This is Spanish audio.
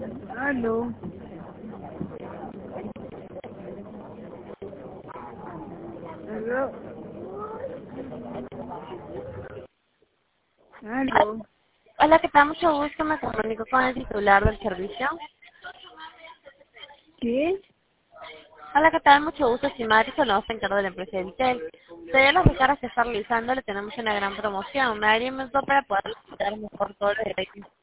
Aló. Aló. Aló. Hola, ¿qué tal? Mucho gusto, me comunico con el titular del servicio. ¿Qué? Hola, ¿qué tal? Mucho gusto, estimada, que nos encargo de la empresa de Intel. De las recargas que está realizando, le tenemos una gran promoción. Me daría un minuto para poder explicar mejor todo lo de